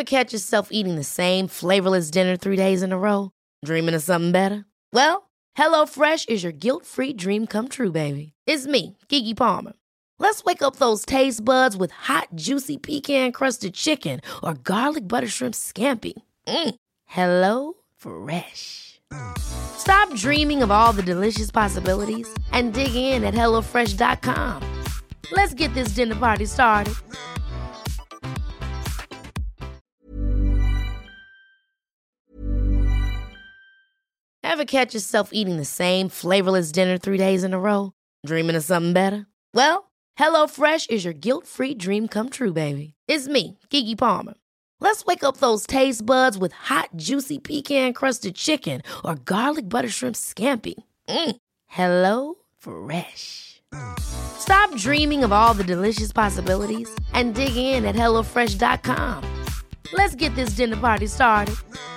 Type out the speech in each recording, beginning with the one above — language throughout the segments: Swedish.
Ever catch yourself eating the same flavorless dinner 3 days in a row? Dreaming of something better? Well, HelloFresh is your guilt-free dream come true, baby. It's me, Keke Palmer. Let's wake up those taste buds with hot, juicy pecan-crusted chicken or garlic butter shrimp scampi. Hello Fresh. Stop dreaming of all the delicious possibilities and dig in at HelloFresh.com. Let's get this dinner party started. Ever catch yourself eating the same flavorless dinner 3 days in a row? Dreaming of something better? Well, HelloFresh is your guilt-free dream come true, baby. It's me, Keke Palmer. Let's wake up those taste buds with hot, juicy pecan-crusted chicken or garlic butter shrimp scampi. Hello Fresh. Stop dreaming of all the delicious possibilities and dig in at HelloFresh.com. Let's get this dinner party started.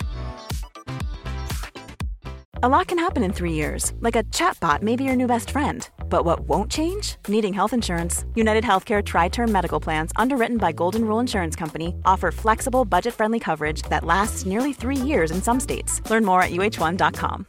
A lot can happen in 3 years, like a chatbot may be your new best friend. But what won't change? Needing health insurance. United Healthcare Tri-Term Medical Plans, underwritten by Golden Rule Insurance Company, offer flexible, budget-friendly coverage that lasts nearly 3 years in some states. Learn more at uh1.com.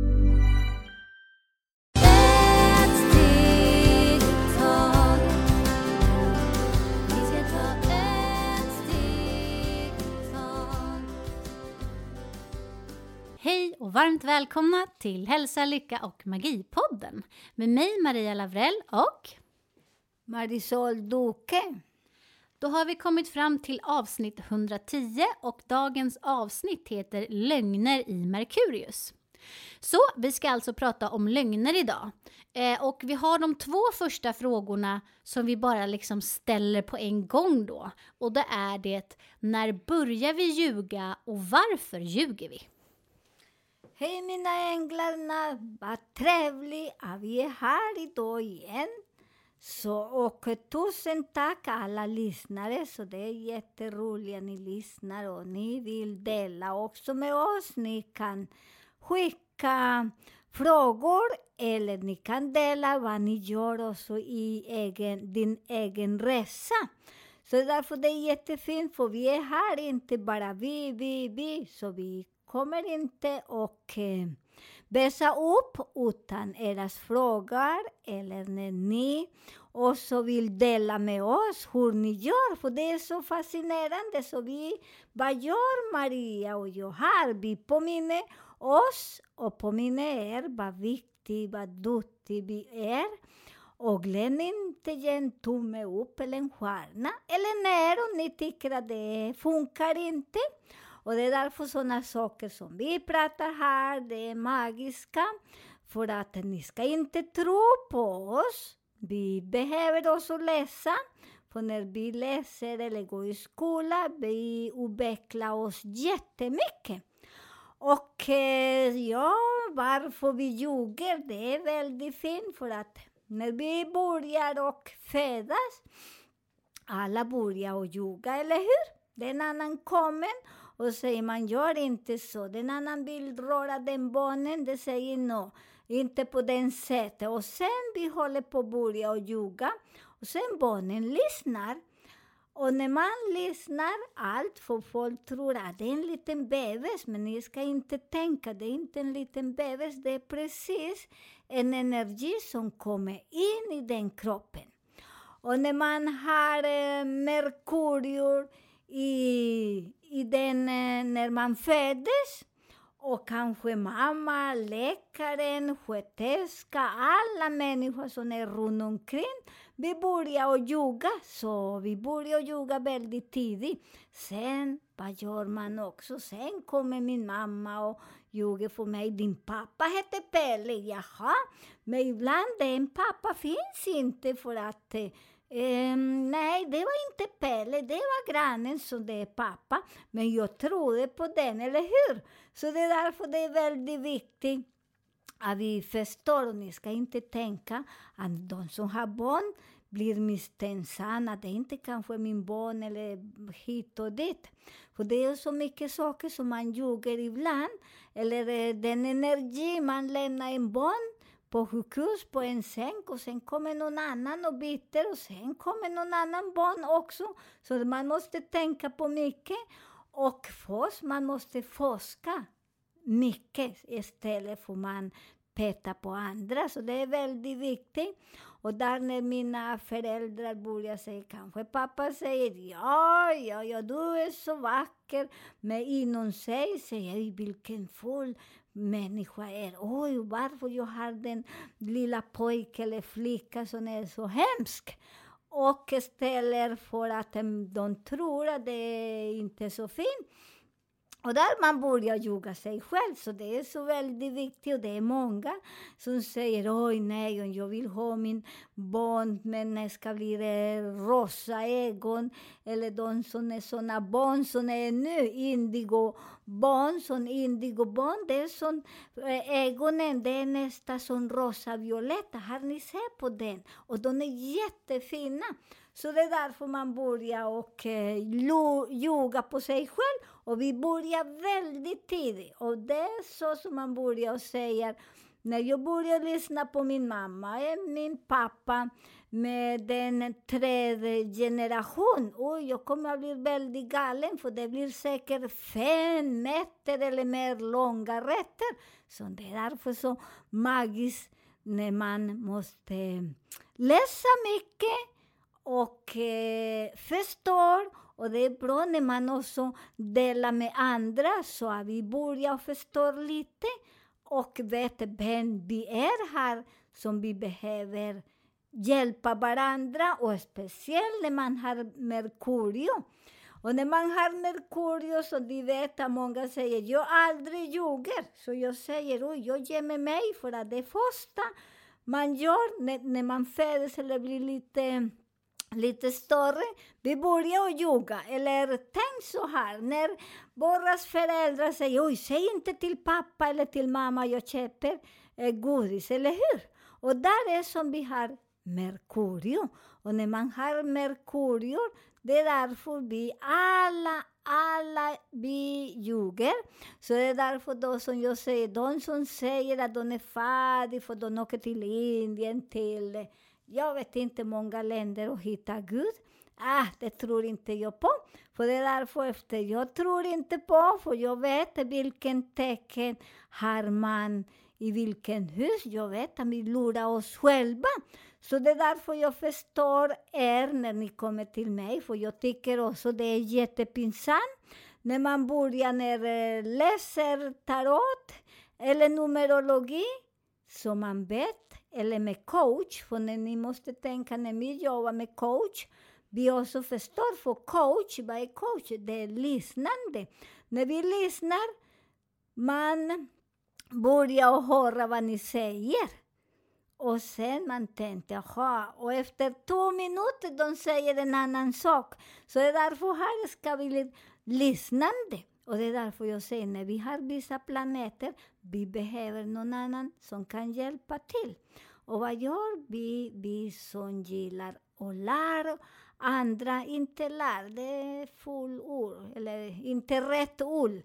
Hej och varmt välkomna till Hälsa, Lycka och Magipodden med mig Maria Lavrell och Marisol Duque. Då har vi kommit fram till avsnitt 110 och dagens avsnitt heter Lögner i Merkurius. Så vi ska alltså prata om lögner idag. Och vi har de 2 första frågorna som vi bara liksom ställer på en gång då. Och det är det, när börjar vi ljuga och varför ljuger vi? Hej mina änglarna, vad trevligt att vi är här idag igen. Och tusen tack alla lyssnare, så det är jätteroligt att ni lyssnar och ni vill dela också med oss. Ni kan skicka frågor eller ni kan dela vad ni gör också i din egen resa. Så därför det är jättefint, för vi är här inte bara vi, så vi kommer inte och väsa upp utan era frågor eller när ni också vill dela med oss hur ni gör, för det är så fascinerande. Så vad gör Maria och jag här? Vi påminner oss och påminner er vad viktigt, vad duktig vi är. Och glöm inte ge en tumme upp eller en stjärna eller ner om ni tycker att det funkar inte. Och det är därför sådana saker som vi pratar här, det är magiska. För att ni ska inte tro på oss. Vi behöver också läsa. För när vi läser eller går i skola, vi utvecklar oss jättemycket. Och varför vi ljuger, det är väldigt fint. För att när vi börjar och födas, alla börjar och ljuga, eller hur? Den annan kommer och säger man gör inte så. Den annan vill röra den barnen, det säger no, inte på den sättet. Och sen vi håller på att börja och ljuga. Och sen barnen lyssnar. Och när man lyssnar allt, för folk tror att det är en liten bebis. Men ni ska inte tänka, det är inte en liten bebis. Det är precis en energi som kommer in i den kroppen. Och när man har Merkurius i den när man föddes, och kanske mamma, läkaren, sköterska, alla människor som är runt omkring, vi börjar att ljuga. Så vi börjar att ljuga väldigt tidigt. Sen, vad gör man också? Sen kommer min mamma och ljuger för mig. Din pappa heter Pelle. Jaha, men ibland en pappa finns inte, för att nej, det var inte Pelle, det var grannen som det är pappa. Men jag trodde på den, eller hur? Så det är därför det är väldigt viktigt att vi förstår. Och ni ska inte tänka att de som har barn blir misstänksamma. Det är inte kanske min barn eller hit och dit. För det är så mycket saker som man ljuger ibland. Eller den energi man lämnar en barn på sjukhus, på en säng, och sen kommer någon annan och byter, och sen kommer någon annan barn också. Så man måste tänka på mycket. Och man måste forska mycket istället för man peta på andra. Så det är väldigt viktigt. Och där när mina föräldrar börjar säga, kanske pappa säger, ja, du är så vacker. Men inom sig säger jag, vilken full människa är. Oj, varför jag har den lilla pojke eller flicka som är så hemsk. Och istället för att de tror att det är inte så fint. Och där man börjar ljuga sig själv, så det är så väldigt viktigt. Och det är många som säger, oj nej, jag vill ha min barn, men det ska bli rosa ögon. Eller de som är såna barn som är nu, indigobarn, det är som ögonen, det är nästan som rosa-violetta. Har ni sett på den? Och de är jättefina. Så det är därför man börjar och ljuga på sig själv. Och vi börjar väldigt tidigt. Och det är så som man börjar och säger. När jag börjar lyssna på min mamma och min pappa med den tredje generation. Jag kommer att bli väldigt galen. För det blir säkert 5 meter eller mer långa rätter. Så det är därför så magiskt när man måste läsa mycket. Och förstår. Och det är bra när man också delar med andra. Så att vi börjar förstå lite. Och vet vem vi är här. Som vi behöver hjälpa varandra. Och speciellt när man har Merkurio. Och när man har Merkurio så de vet att många säger. Jag aldrig ljuger. Så jag säger, jag ger med mig. För att det första man gör när man föds eller blir lite större, vi börjar att ljuga. Eller tänk så här, när våra föräldrar säger, säg inte till pappa eller till mamma, jag köper godis, eller hur? Och där är som vi har Merkurio. Och när man har Merkurio, det är därför vi alla vi ljuger. Så det är därför då som jag säger, de som säger att de är färdiga för de åker till Indien, till jag vet inte många länder och hitta Gud. Det tror inte jag på. För det är därför efter jag tror inte på. För jag vet vilken tecken har man i vilken hus. Jag vet att vi lurar oss själva. Så det är därför jag förstår när ni kommer till mig. För jag tycker också det är jättepinsamt. När man börjar läser tarot eller numerologi. Så man vet. Eller med coach, för när ni måste tänka när vi jobbar med coach. Vi också förstår för coach, vad är coach? Det är lyssnande. När vi lyssnar, man börjar höra vad ni säger. Och sen man tänkte, och efter 2 minuter de säger en annan sak. Så det är därför här ska vi bli lyssnande. Och det är därför jag säger, när vi har vissa planeter, vi behöver någon annan som kan hjälpa till. Och vad gör vi? Vi som gillar att lära, andra inte lär. Det är full ord, eller inte rätt ord.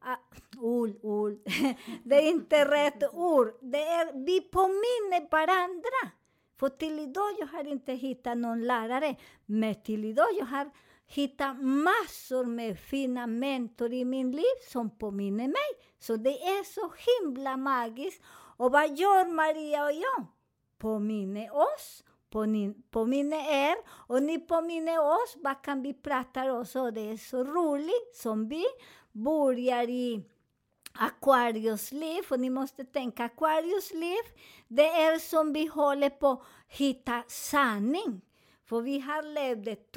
Ord. Det är inte rätt ord. Det är, vi påminner varandra. För till idag jag har inte hittat någon lärare. Men till idag jag har hittat massor med fina mentor i min liv som påminner mig. Så det är så himla magiskt. Och vad gör Maria och jag? Påminner oss, påminner er. Och ni påminner oss, vad kan vi prata också? Det är så roligt som vi börjar i Aquarius liv. Och ni måste tänka, Aquarius liv, det är som vi håller på att hitta sanning. För vi har levt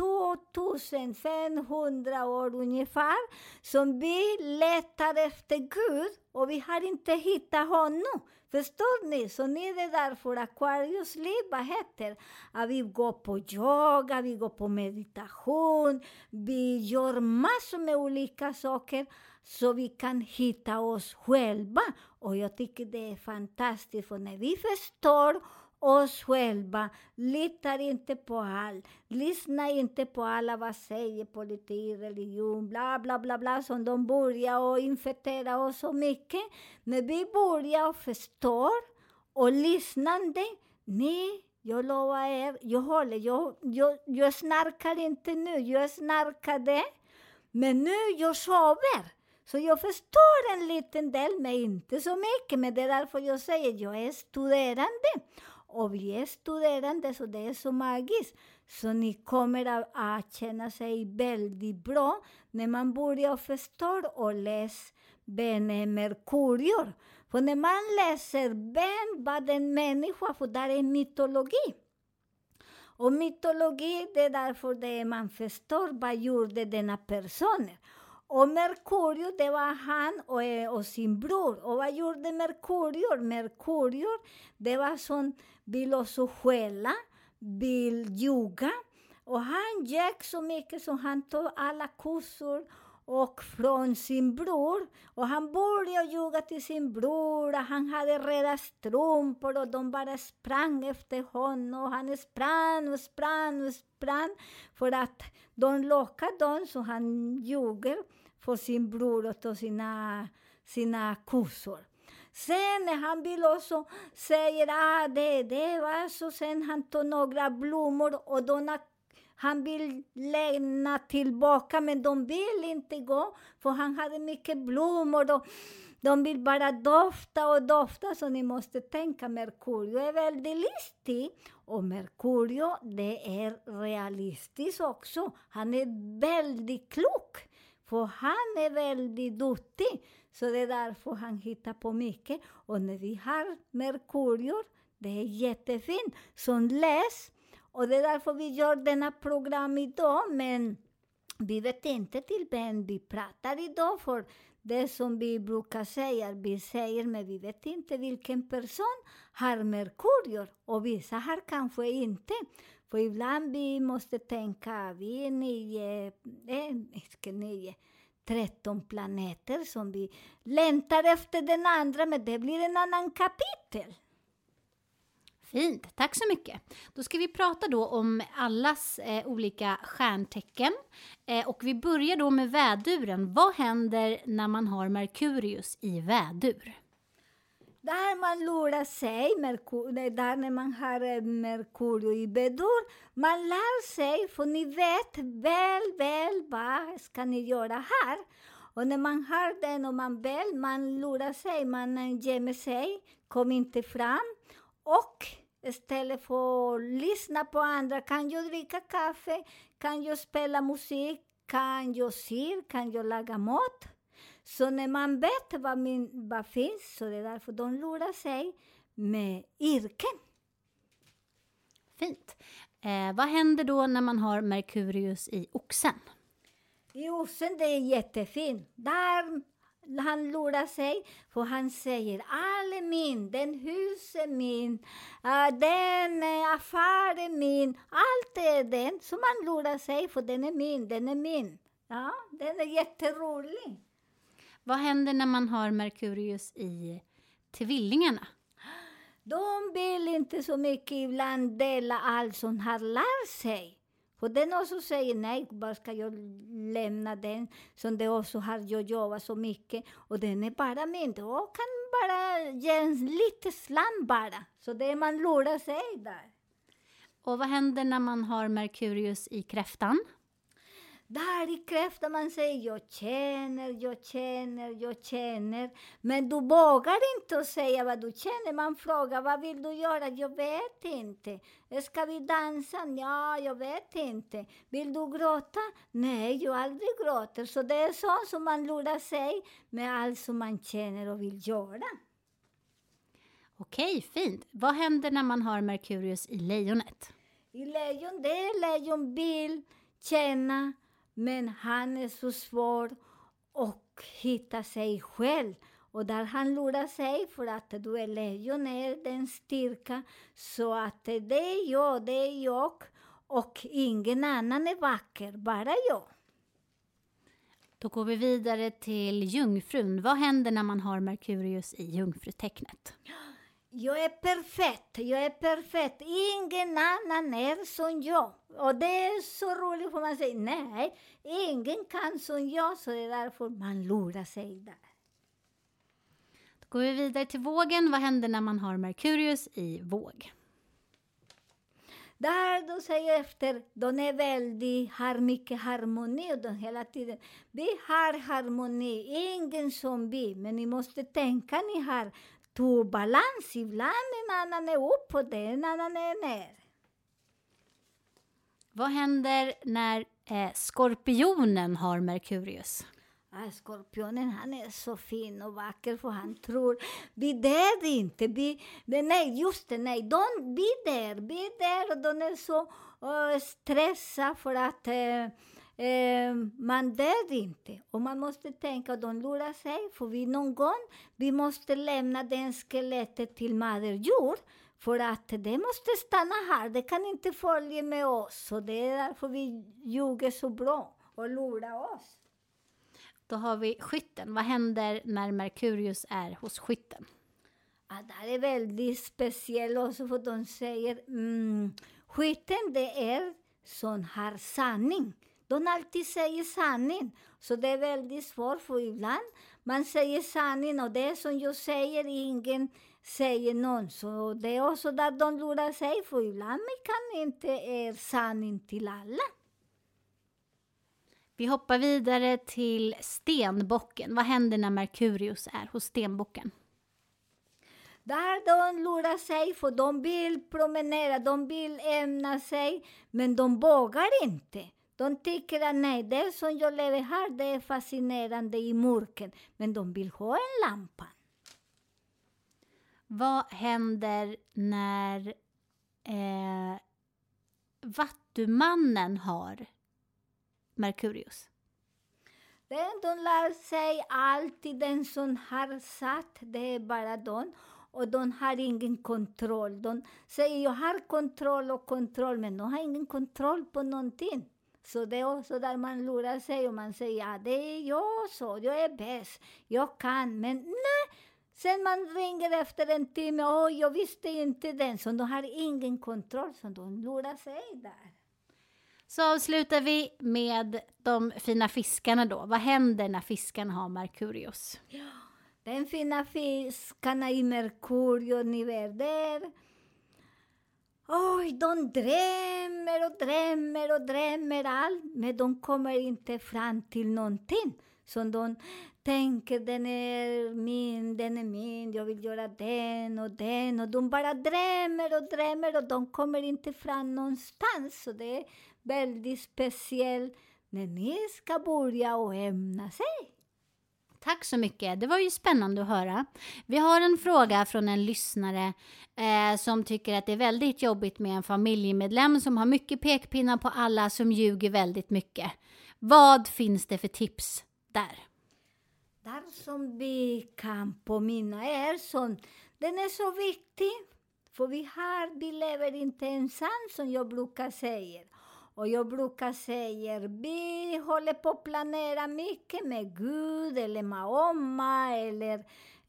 2500 år ungefär. Som vi letar efter Gud. Och vi har inte hittat honom. Förstår ni? Så ni är det därför Aquarius liv, vad heter? Att vi går på yoga, vi går på meditation. Vi gör massor med olika saker. Så vi kan hitta oss själva. Och jag tycker det är fantastiskt. För när vi förstår oss själva, litar inte på allt, lyssna inte på alla vad säger politik, religion, bla bla bla bla, som de börjar och infektera oss så mycket. När vi börjar och förstår och lyssnande, jag lovar er, jag snarkar inte nu, jag snarkade Men nu jag sover. Så jag förstår en liten del, men inte så mycket. Men det är därför jag säger jag är studerande. Och vi är studerande, så det är så magiskt. Så ni kommer att känna sig väldigt bra när man börjar förstå och läsa Ben Merkurior. För när man läser Ben, vad en människa, för där är mytologi. Och mytologi, det är därför det man förstår vad gjorde denna personen. Och Merkurior, det var han och sin bror. Och vad gjorde Merkurior? Merkurior, det var som vill också stjäla, vill ljuga. Och han gick så mycket som han tog alla kossor och från sin bror. Och han började ljuga till sin bror. Han hade röda strumpor och de bara sprang efter honom. Och han sprang och sprang och sprang för att de lockade dem, så han ljuger för sin bror och tog sina kossor. Sen när han vill också säga det var så, sen han tog några blommor och han vill lämna tillbaka, men de vill inte gå, för han hade mycket blommor och de vill bara dofta, så ni måste tänka, Merkurio är väldigt listig, och Merkurio, det är realistiskt också. Han är väldigt klok, för han är väldigt duktig, så det är därför han hittar på mycket. Och när vi har Merkurior, det är jättefint, som läs. Och det är därför vi gör denna program idag, men vi vet inte till vem vi pratar idag, för det som vi brukar säga, vi säger, men vi vet inte vilken person har Merkurior, och vissa har kanske inte. För ibland vi måste tänka, vi är 13 planeter som vi längtar efter den andra, men det blir en annan kapitel. Fint, tack så mycket. Då ska vi prata då om allas olika stjärntecken. Och vi börjar då med väduren. Vad händer när man har Merkurius i vädur? Där man lurar sig, där när man har Merkurio i vädur, man lär sig, för ni vet väl vad ska ni göra här. Och när man har den och man lurar sig, man gömmer sig, kom inte fram. Och istället för att lyssna på andra, kan jag dricka kaffe, kan jag spela musik, kan jag sy, kan jag laga mat. Så när man vet vad finns, så det är därför de lurar sig med yrken. Fint. Vad händer då när man har Merkurius i oxen? I oxen, det är jättefint. Där han lurar sig, för han säger, all är min, den hus är min, den affär är min, allt är den. Så man lurar sig, för den är min. Ja, den är jätterolig. Vad händer när man har Merkurius i tvillingarna? De vill inte så mycket ibland dela allt som har lärt sig. För den också säger, nej, bara ska jag lämna den som det också har jag jobbat så mycket. Och den är bara min, och kan bara ge en lite slant bara. Så det är man lurar sig där. Och vad händer när man har Merkurius i kräftan? Där i kräftan man säger, jag känner. Men du vågar inte att säga vad du känner. Man frågar, vad vill du göra? Jag vet inte. Ska vi dansa? Ja, jag vet inte. Vill du gråta? Nej, jag aldrig gråter. Så det är så som man lurar sig med allt som man känner och vill göra. Okej, fint. Vad händer när man har Merkurius i lejonet? I lejon, det är lejon vill känna. Men han är så svår att hitta sig själv. Och där han lurar sig, för att du är lejon, är den styrka. Så att det är jag. Och ingen annan är vacker, bara jag. Då går vi vidare till jungfrun. Vad händer när man har Merkurius i jungfrutecknet? Jag är perfekt. Ingen annan är som jag. Och det är så roligt, för man säger, nej, ingen kan som jag. Så det är därför man lurar sig där. Då går vi vidare till vågen. Vad händer när man har Merkurius i våg? Där de säger efter, de är väldigt, har mycket harmoni och de hela tiden. Vi har harmoni, ingen som vi, men ni måste tänka, ni har två balans. Ibland en annan är upp och en annan är ner. Vad händer när skorpionen har Merkurius? Skorpionen, han är så fin och vacker för han tror vi dör inte. Nej, just det, nej. Vi där och de är så stressade för att man dör inte. Och man måste tänka att de lurar sig, för vi någon gång vi måste lämna den skelettet till Moder Jord. För att det måste stanna här, det kan inte följa med oss. Och det är därför vi ljuger så bra och lurar oss. Då har vi skytten. Vad händer när Merkurius är hos skytten? Det är väldigt speciellt också, för de säger skytten det är som har sanning. De alltid säger sanning. Så det är väldigt svårt, för ibland man säger sanning och det som jag säger ingen säger någon. Så det är också där de lurar sig, för ibland man kan inte är sanning till alla. Vi hoppar vidare till stenbocken. Vad händer när Merkurius är hos stenbocken? Där de lurar sig, för de vill promenera, de vill ämna sig, men de vågar inte. De tycker att nej, det som jag lever här, det är fascinerande i mörkern, men de vill ha en lampa. Vad händer när vattumannen har Merkurius? De lär sig alltid, den som har satt, det är bara de. Och de har ingen kontroll. De säger jag har kontroll, men de har ingen kontroll på någonting. Så det är också där man lurar sig och man säger ja, det är jag så, jag är bäst, jag kan, men nej. Sen man ringer efter en timme, jag visste inte den, så de har ingen kontroll, så de lurar sig där. Så avslutar vi med de fina fiskarna då. Vad händer när fiskarna har Merkurius? Ja, den fina fiskarna i Merkurius, ni vet där. De drömmer allt, men de kommer inte fram till någonting. Så de tänker, den är min, jag vill göra den. Och de bara drömmer och de kommer inte fram någonstans. Så det är väldigt speciellt när ni ska börja och ämna sig. Tack så mycket. Det var ju spännande att höra. Vi har en fråga från en lyssnare som tycker att det är väldigt jobbigt med en familjemedlem som har mycket pekpinnar på alla, som ljuger väldigt mycket. Vad finns det för tips där? Där som vi kan påminna er som, den är så viktig. För vi lever inte ensam, som jag brukar säga. Och jag brukar säga, vi håller på att planera mycket med Gud eller Mahoma eller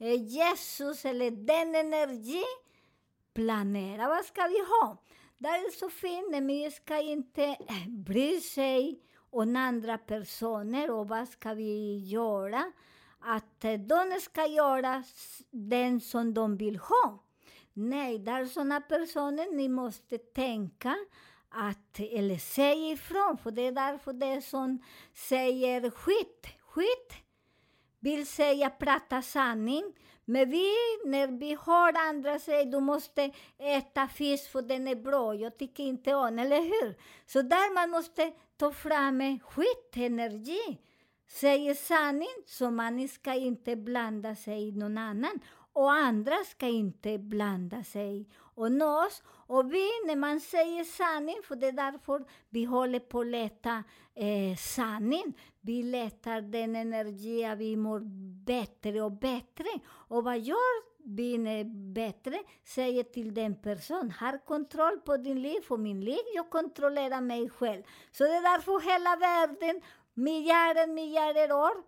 Jesus eller den energi. Planera, vad ska vi ha? Det är så fint, men vi ska inte bry sig om andra personer och vad ska vi göra? Att de ska göra den som de vill ha. Nej, det är sådana personer ni måste tänka eller säga ifrån, för det är därför det som säger skit vill säga prata sanning, men när vi hör andra säga du måste äta fisk för den är bra, jag tycker inte om, eller hur? Så där man måste ta fram skitenergi, säga sanning, så man ska inte blanda sig i någon annan. Och andra ska inte blanda sig och oss. Och vi, när man säger sanning, för det är därför vi håller på att leta sanning. Vi letar den energi, vi mår bättre och bättre. Och vad gör vi bättre? Säger till den person, har kontroll på din liv och min liv, jag kontrollerar mig själv. Så det är därför hela världen, miljarder år,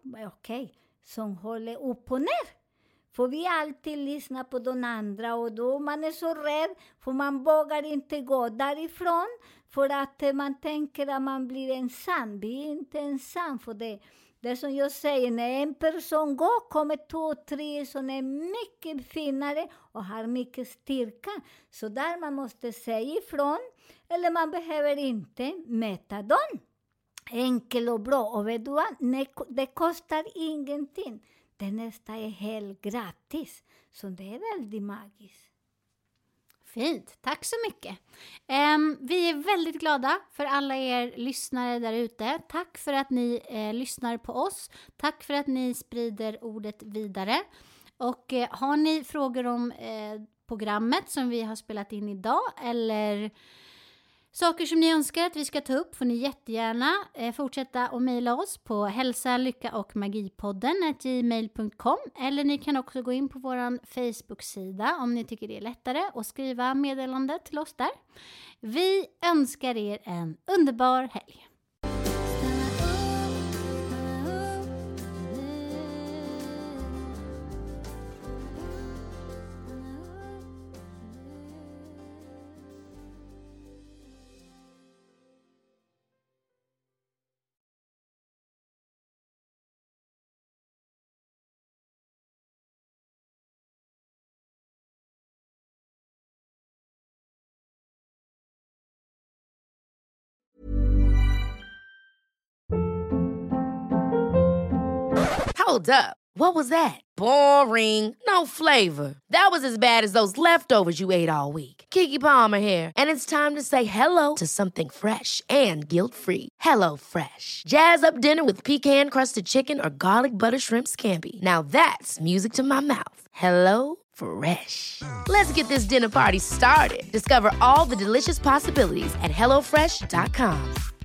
som håller upp och ner. För vi alltid lyssnar på de andra och då man är så rädd, för man vågar inte gå därifrån för att man tänker att man blir ensam. Vi är inte ensam, för Det som jag säger, när en person går kommer 2, 3 som är mycket finare och har mycket styrka. Så där man måste säga ifrån, eller man behöver inte mäta dem. Enkel och bra, och vet du vad? Det kostar ingenting. Det nästa är helt gratis, så det är väldigt magiskt. Fint, tack så mycket. Vi är väldigt glada för alla er lyssnare där ute. Tack för att ni lyssnar på oss. Tack för att ni sprider ordet vidare. Och har ni frågor om programmet som vi har spelat in idag, eller saker som ni önskar att vi ska ta upp, får ni jättegärna fortsätta att mejla oss på hälsa-lycka-och-magipodden@gmail.com, eller ni kan också gå in på vår Facebook-sida om ni tycker det är lättare och skriva meddelande till oss där. Vi önskar er en underbar helg. Hold up. What was that? Boring. No flavor. That was as bad as those leftovers you ate all week. Keke Palmer here, and it's time to say hello to something fresh and guilt-free. Hello Fresh. Jazz up dinner with pecan-crusted chicken or garlic butter shrimp scampi. Now that's music to my mouth. Hello Fresh. Let's get this dinner party started. Discover all the delicious possibilities at hellofresh.com.